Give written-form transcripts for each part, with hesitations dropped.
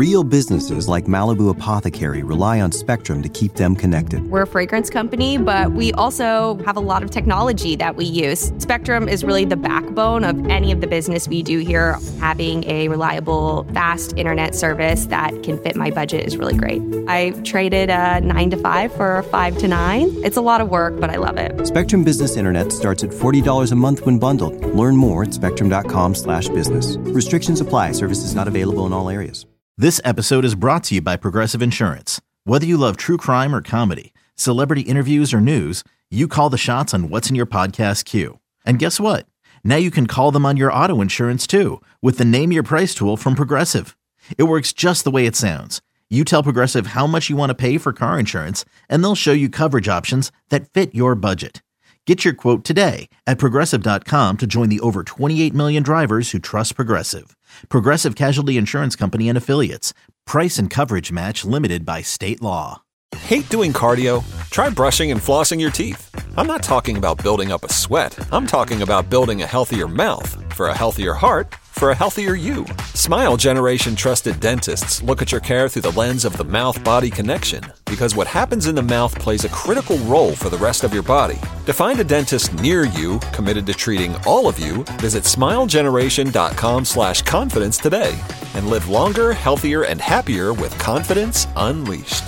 Real businesses like Malibu Apothecary rely on Spectrum to keep them connected. We're a fragrance company, but we also have a lot of technology that we use. Spectrum is really the backbone of any of the business we do here. Having a reliable, fast internet service that can fit my budget is really great. I traded a 9 to 5 for a 5 to 9. It's a lot of work, but I love it. Spectrum Business Internet starts at $40 a month when bundled. Learn more at spectrum.com/business. Restrictions apply. Services not available in all areas. This episode is brought to you by Progressive Insurance. Whether you love true crime or comedy, celebrity interviews or news, you call the shots on what's in your podcast queue. And guess what? Now you can call them on your auto insurance too with the Name Your Price tool from Progressive. It works just the way it sounds. You tell Progressive how much you want to pay for car insurance, and they'll show you coverage options that fit your budget. Get your quote today at Progressive.com to join the over 28 million drivers who trust Progressive. Progressive Casualty Insurance Company and Affiliates. Price and coverage match limited by state law. Hate doing cardio? Try brushing and flossing your teeth. I'm not talking about building up a sweat. I'm talking about building a healthier mouth. For a healthier heart, for a healthier you. Smile Generation trusted dentists look at your care through the lens of the mouth-body connection, because what happens in the mouth plays a critical role for the rest of your body. To find a dentist near you committed to treating all of you, visit smilegeneration.com/confidence today and live longer, healthier, and happier with confidence unleashed.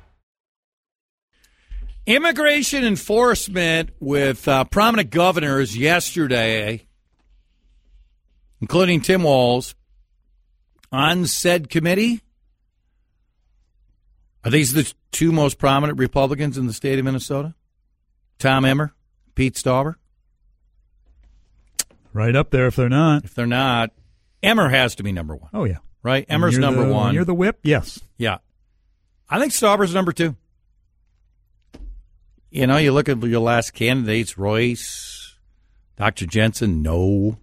Immigration enforcement with prominent governors yesterday, including Tim Walz, on said committee. Are these the two most prominent Republicans in the state of Minnesota? Tom Emmer, Pete Stauber? Right up there if they're not. If they're not, Emmer has to be number one. Oh, yeah. Right? Emmer's number one. You're the whip? Yes. Yeah. I think Stauber's number two. You know, you look at your last candidates, Royce, Dr. Jensen, no.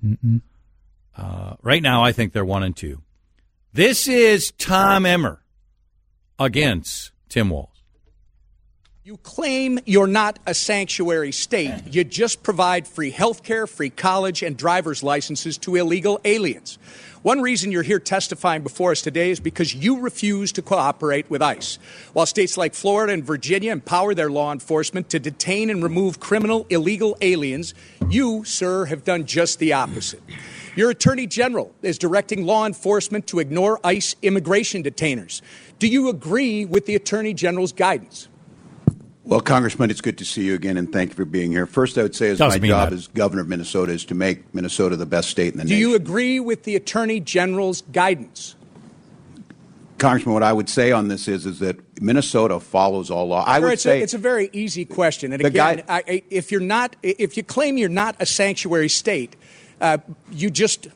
Right now, I think they're 1 and 2. This is Tom Emmer against Tim Walz. You claim you're not a sanctuary state. You just provide free health care, free college, and driver's licenses to illegal aliens. One reason you're here testifying before us today is because you refuse to cooperate with ICE. While states like Florida and Virginia empower their law enforcement to detain and remove criminal illegal aliens, you, sir, have done just the opposite. Your Attorney General is directing law enforcement to ignore ICE immigration detainers. Do you agree with the Attorney General's guidance? Well, Congressman, it's good to see you again, and thank you for being here. First, I would say my job as governor of Minnesota is to make Minnesota the best state in the nation. Do you agree with the Attorney General's guidance? Congressman, what I would say on this is that Minnesota follows all law. I would say it's a very easy question. And again, if you claim you're not a sanctuary state, you just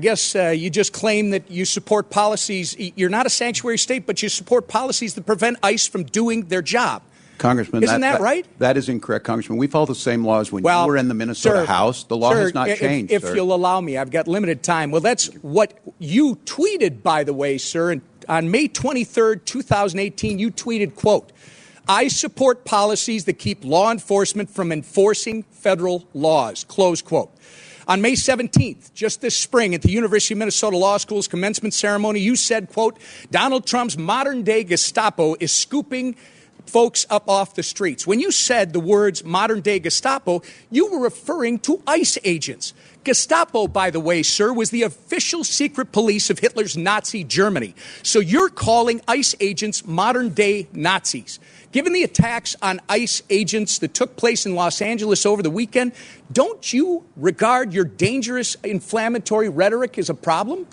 claim that you support policies. You're not a sanctuary state, but you support policies that prevent ICE from doing their job. Congressman, isn't that right? That is incorrect, Congressman. We follow the same laws when you were in the Minnesota House. The law has not changed, If you'll allow me, I've got limited time. Well, that's what you tweeted, by the way, sir. And on May 23rd, 2018, you tweeted, quote, "I support policies that keep law enforcement from enforcing federal laws," close quote. On May 17th, just this spring, at the University of Minnesota Law School's commencement ceremony, you said, quote, "Donald Trump's modern-day Gestapo is scooping folks up off the streets." When you said the words modern-day Gestapo, you were referring to ICE agents. Gestapo, by the way, sir, was the official secret police of Hitler's Nazi Germany. So you're calling ICE agents modern-day Nazis. Given the attacks on ICE agents that took place in Los Angeles over the weekend, don't you regard your dangerous inflammatory rhetoric as a problem?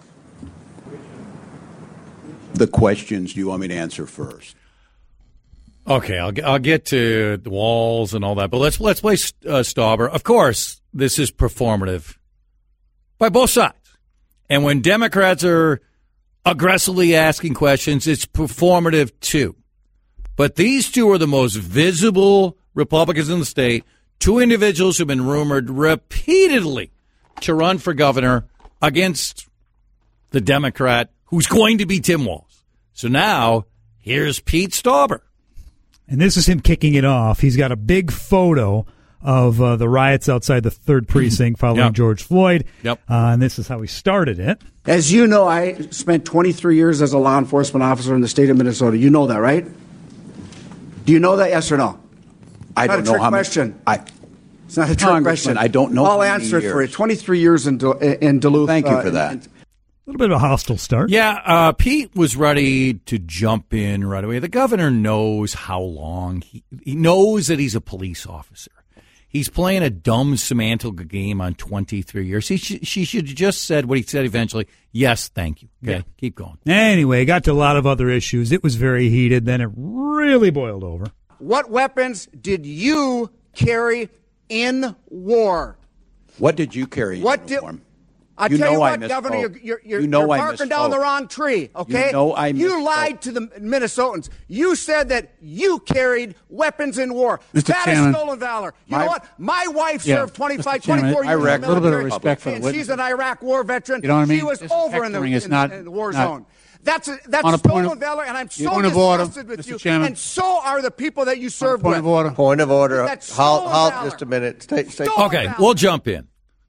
The questions, do you want me to answer first? Okay, I'll get to the Walz and all that, but let's play Stauber. Of course, this is performative by both sides. And when Democrats are aggressively asking questions, it's performative too. But these two are the most visible Republicans in the state, two individuals who've been rumored repeatedly to run for governor against the Democrat who's going to be Tim Walz. So now, here's Pete Stauber. And this is him kicking it off. He's got a big photo of the riots outside the 3rd Precinct following George Floyd. And this is how he started it. As you know, I spent 23 years as a law enforcement officer in the state of Minnesota. You know that, right? Do you know that, yes or no? I don't know how many. Question. It's not a trick Congressman, question. I don't know. I'll answer it for you. 23 years in Duluth. Thank you for that. A little bit of a hostile start. Yeah, Pete was ready to jump in right away. The governor knows how long. He knows that he's a police officer. He's playing a dumb semantic game on 23 years. She should have just said what he said eventually. Yes, thank you. Okay, keep going. Anyway, got to a lot of other issues. It was very heated. Then it really boiled over. What weapons did you carry in war? What did you carry in war? I tell you what, Governor, you're barking down the wrong tree, okay? You lied to the Minnesotans. You said that you carried weapons in war. That is stolen valor. You know what? My wife served 24 years in the military. A little bit of respect for the and she's an Iraq war veteran. You know what I mean? She was over in the war zone. That's stolen valor, and I'm so disgusted with you. Chairman. And so are the people that you served with. Point of order. Halt just a minute. Okay, we'll jump in.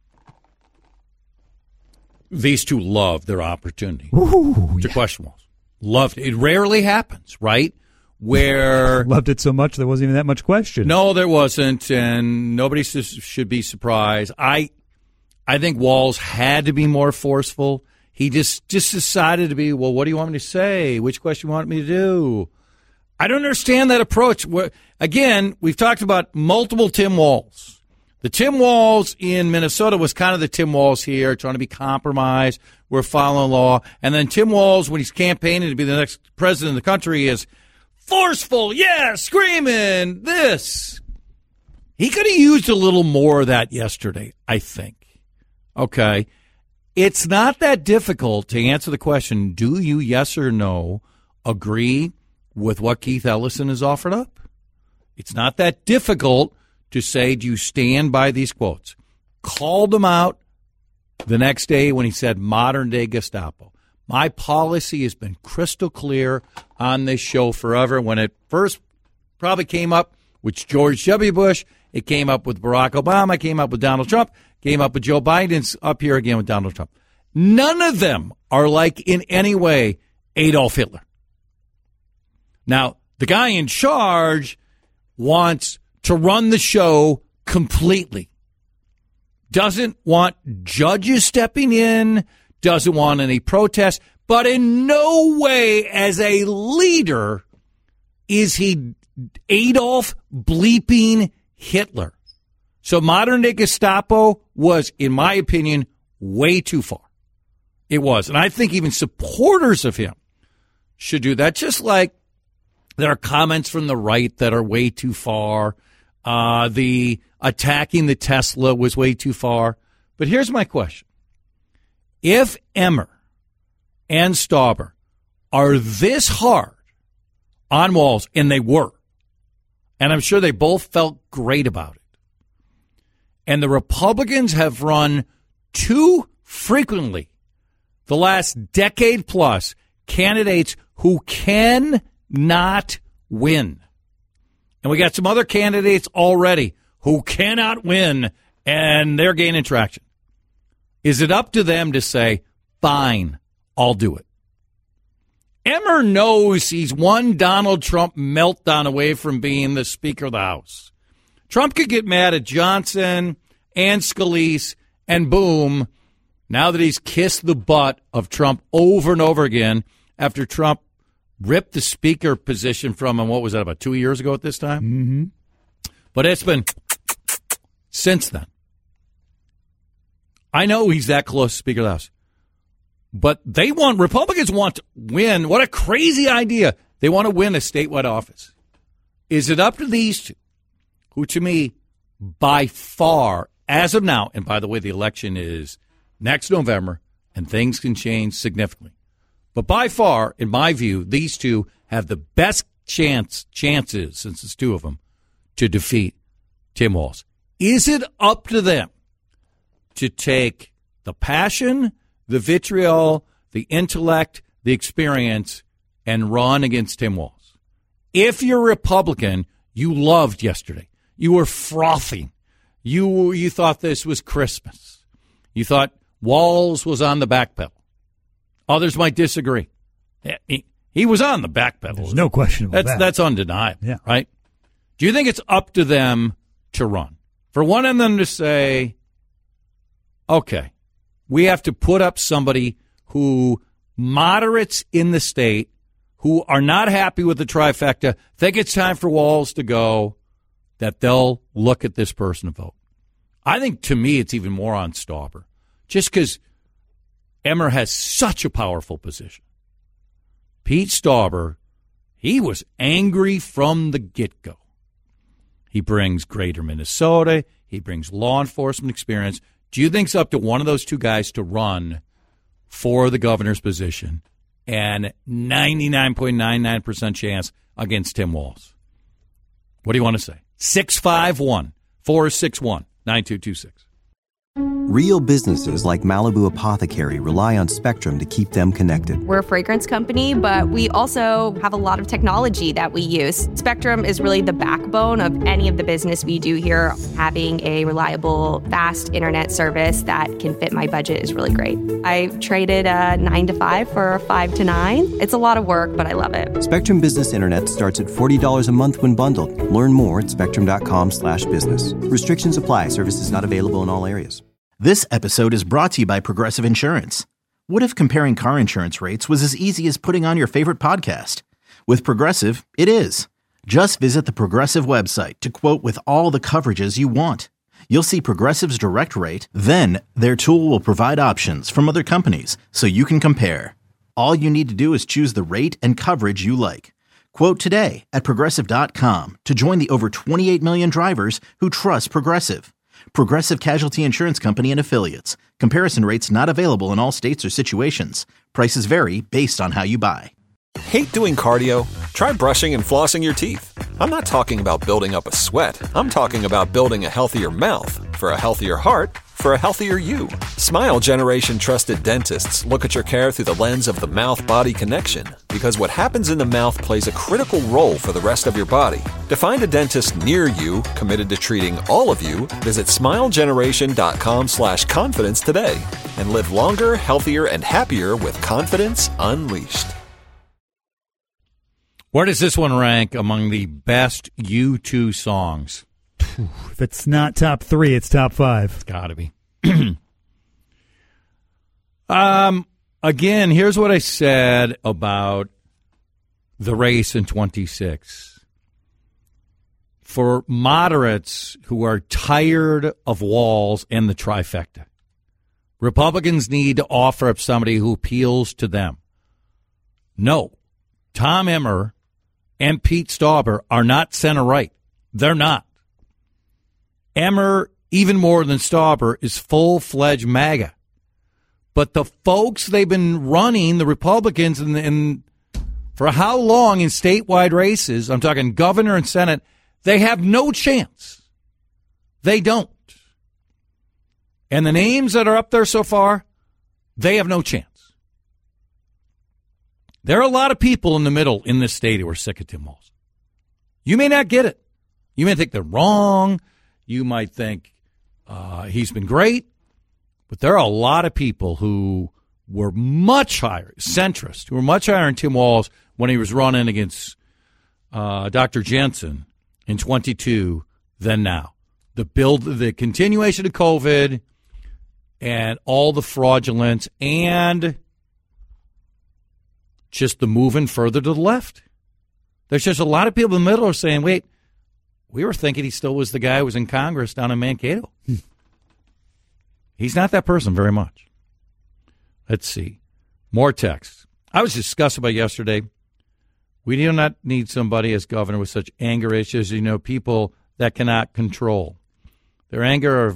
These two loved their opportunity to question walls. Loved it. It rarely happens, right? Where loved it so much there wasn't even that much question. No, there wasn't, and nobody should be surprised. I think Walz had to be more forceful. He just decided to be, well, what do you want me to say? Which question do you want me to do? I don't understand that approach. Again, we've talked about multiple Tim Walz. The Tim Walz in Minnesota was kind of the Tim Walz here, trying to be compromised. We're following law. And then Tim Walz, when he's campaigning to be the next president of the country, is forceful, screaming, this. He could have used a little more of that yesterday, I think. Okay. It's not that difficult to answer the question, do you, yes or no, agree with what Keith Ellison has offered up? It's not that difficult to say, do you stand by these quotes? Called them out the next day when he said modern-day Gestapo. My policy has been crystal clear on this show forever. When it first probably came up with George W. Bush, it came up with Barack Obama, came up with Donald Trump, came up with Joe Biden's up here again with Donald Trump. None of them are like in any way Adolf Hitler. Now, the guy in charge wants to run the show completely. Doesn't want judges stepping in, doesn't want any protests, but in no way as a leader is he Adolf bleeping Hitler. So modern-day Gestapo was, in my opinion, way too far. It was. And I think even supporters of him should do that, just like there are comments from the right that are way too far. The attacking the Tesla was way too far. But here's my question. If Emmer and Stauber are this hard on Walz, and they were, and I'm sure they both felt great about it, and the Republicans have run too frequently the last decade plus candidates who cannot win. And we got some other candidates already who cannot win, and they're gaining traction. Is it up to them to say, fine, I'll do it? Emmer knows he's one Donald Trump meltdown away from being the Speaker of the House. Trump could get mad at Johnson and Scalise, and boom, now that he's kissed the butt of Trump over and over again after Trump ripped the speaker position from him, what was that, about 2 years ago at this time? Mm-hmm. But it's been since then. I know he's that close to Speaker of the House. But Republicans want to win. What a crazy idea. They want to win a statewide office. Is it up to these two, who to me, by far, as of now, and by the way, the election is next November, and things can change significantly. But by far, in my view, these two have the best chances, since it's two of them, to defeat Tim Walz. Is it up to them to take the passion, the vitriol, the intellect, the experience, and run against Tim Walz? If you're Republican, you loved yesterday. You were frothing. You thought this was Christmas. You thought Walz was on the back pedal. Others might disagree. He was on the back pedal. There's no question about that. That's undeniable, right? Do you think it's up to them to run? For one of them to say, okay, we have to put up somebody who moderates in the state who are not happy with the trifecta, think it's time for Walz to go, that they'll look at this person and vote. I think, to me, it's even more on Stauber, just because Emmer has such a powerful position. Pete Stauber, he was angry from the get-go. He brings greater Minnesota. He brings law enforcement experience. Do you think it's up to one of those two guys to run for the governor's position and 99.99% chance against Tim Walz? What do you want to say? 651-461-9226. Real businesses like Malibu Apothecary rely on Spectrum to keep them connected. We're a fragrance company, but we also have a lot of technology that we use. Spectrum is really the backbone of any of the business we do here. Having a reliable, fast internet service that can fit my budget is really great. I traded a 9 to 5 for a 5 to 9. It's a lot of work, but I love it. Spectrum Business Internet starts at $40 a month when bundled. Learn more at spectrum.com/business. Restrictions apply. Services not available in all areas. This episode is brought to you by Progressive Insurance. What if comparing car insurance rates was as easy as putting on your favorite podcast? With Progressive, it is. Just visit the Progressive website to quote with all the coverages you want. You'll see Progressive's direct rate, then their tool will provide options from other companies so you can compare. All you need to do is choose the rate and coverage you like. Quote today at Progressive.com to join the over 28 million drivers who trust Progressive. Progressive Casualty Insurance Company and Affiliates. Comparison rates not available in all states or situations. Prices vary based on how you buy. Hate doing cardio? Try brushing and flossing your teeth. I'm not talking about building up a sweat. I'm talking about building a healthier mouth. For a healthier heart, for a healthier you. Smile Generation trusted dentists look at your care through the lens of the mouth-body connection, because what happens in the mouth plays a critical role for the rest of your body. To find a dentist near you committed to treating all of you, visit smilegeneration.com/confidence today and live longer, healthier, and happier with confidence unleashed. Where does this one rank among the best U2 songs? If it's not top 3, it's top 5. It's got to be. Again, here's what I said about the race in 26. For moderates who are tired of Walz and the trifecta, Republicans need to offer up somebody who appeals to them. No, Tom Emmer and Pete Stauber are not center-right. They're not. Emmer, even more than Stauber, is full-fledged MAGA. But the folks they've been running, the Republicans, and for how long in statewide races, I'm talking governor and Senate, they have no chance. They don't. And the names that are up there so far, they have no chance. There are a lot of people in the middle in this state who are sick of Tim Walz. You may not get it. You may think they're wrong. You might think he's been great. But there are a lot of people who were much higher, centrist, who were much higher in Tim Walz when he was running against Dr. Jensen in 22 than now. The continuation of COVID and all the fraudulence and just the moving further to the left. There's just a lot of people in the middle who are saying, wait, we were thinking he still was the guy who was in Congress down in Mankato. He's not that person very much. Let's see. More text. I was discussing about yesterday. We do not need somebody as governor with such anger issues. You know, people that cannot control. Their anger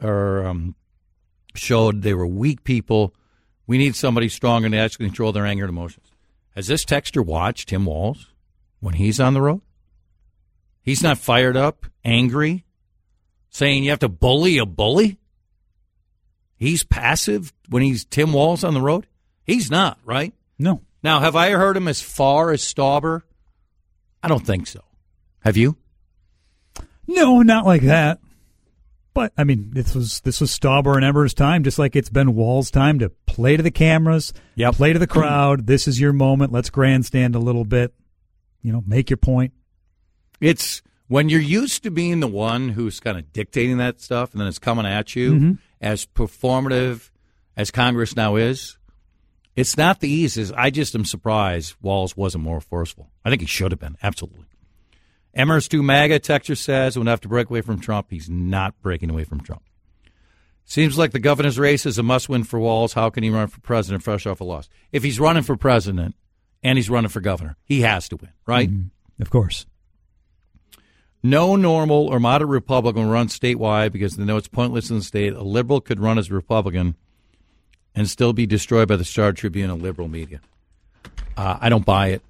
showed they were weak people. We need somebody stronger to actually control their anger and emotions. Has this texter watched Tim Walz when he's on the road? He's not fired up, angry, saying you have to bully a bully? He's passive when he's Tim Walz on the road? He's not, right? No. Now, have I heard him as far as Stauber? I don't think so. Have you? No, not like that. But, I mean, this was Stauber and Emmer's time, just like it's been Wall's time to play to the cameras, play to the crowd. This is your moment. Let's grandstand a little bit. Make your point. It's when you're used to being the one who's kind of dictating that stuff, and then it's coming at you as performative as Congress now is. It's not the easiest. I just am surprised Walz wasn't more forceful. I think he should have been, absolutely. Emmer's too MAGA, Texture says, would have to break away from Trump. He's not breaking away from Trump. Seems like the governor's race is a must-win for Walz. How can he run for president fresh off a loss? If he's running for president and he's running for governor, he has to win, right? Of course. No normal or moderate Republican will run statewide because they know it's pointless in the state. A liberal could run as a Republican and still be destroyed by the Star Tribune and liberal media. I don't buy it.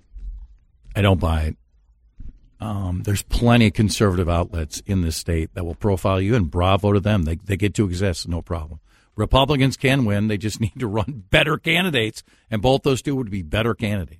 There's plenty of conservative outlets in this state that will profile you, and bravo to them. They get to exist, no problem. Republicans can win. They just need to run better candidates, and both those two would be better candidates.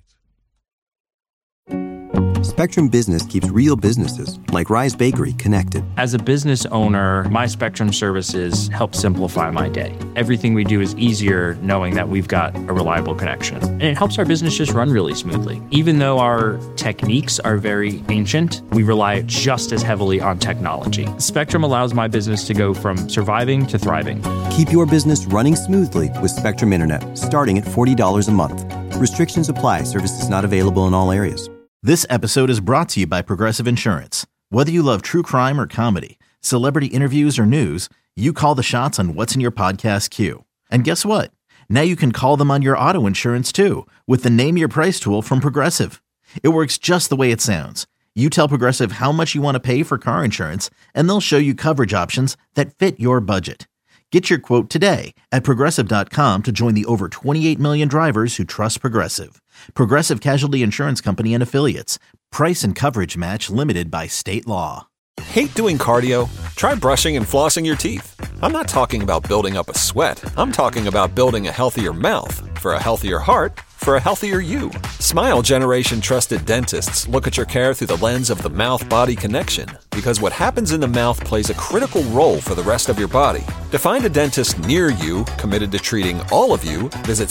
Spectrum Business keeps real businesses, like Rise Bakery, connected. As a business owner, my Spectrum services help simplify my day. Everything we do is easier knowing that we've got a reliable connection. And it helps our business just run really smoothly. Even though our techniques are very ancient, we rely just as heavily on technology. Spectrum allows my business to go from surviving to thriving. Keep your business running smoothly with Spectrum Internet, starting at $40 a month. Restrictions apply. Services not available in all areas. This episode is brought to you by Progressive Insurance. Whether you love true crime or comedy, celebrity interviews or news, you call the shots on what's in your podcast queue. And guess what? Now you can call them on your auto insurance too with the Name Your Price tool from Progressive. It works just the way it sounds. You tell Progressive how much you want to pay for car insurance, and they'll show you coverage options that fit your budget. Get your quote today at Progressive.com to join the over 28 million drivers who trust Progressive. Progressive Casualty Insurance Company and Affiliates. Price and coverage match limited by state law. Hate doing cardio? Try brushing and flossing your teeth. I'm not talking about building up a sweat. I'm talking about building a healthier mouth. For a healthier heart, for a healthier you. Smile Generation trusted dentists look at your care through the lens of the mouth-body connection, because what happens in the mouth plays a critical role for the rest of your body. To find a dentist near you committed to treating all of you, visit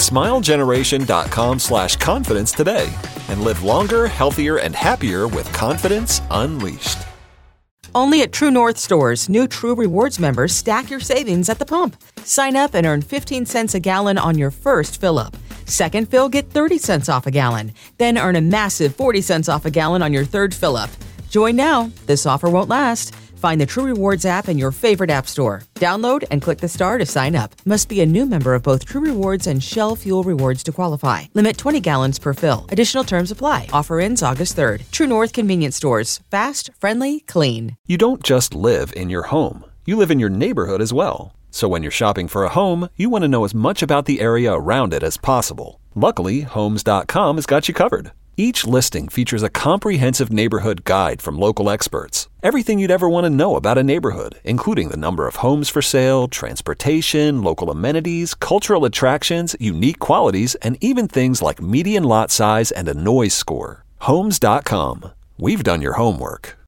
smilegeneration.com/confidence today and live longer, healthier, and happier with confidence unleashed. Only at True North stores, new True Rewards members stack your savings at the pump. Sign up and earn 15 cents a gallon on your first fill-up. Second fill, get 30 cents off a gallon. Then earn a massive 40 cents off a gallon on your third fill-up. Join now. This offer won't last. Find the True Rewards app in your favorite app store. Download and click the star to sign up. Must be a new member of both True Rewards and Shell Fuel Rewards to qualify. Limit 20 gallons per fill. Additional terms apply. Offer ends August 3rd. True North Convenience Stores. Fast, friendly, clean. You don't just live in your home. You live in your neighborhood as well. So when you're shopping for a home, you want to know as much about the area around it as possible. Luckily, Homes.com has got you covered. Each listing features a comprehensive neighborhood guide from local experts. Everything you'd ever want to know about a neighborhood, including the number of homes for sale, transportation, local amenities, cultural attractions, unique qualities, and even things like median lot size and a noise score. Homes.com. We've done your homework.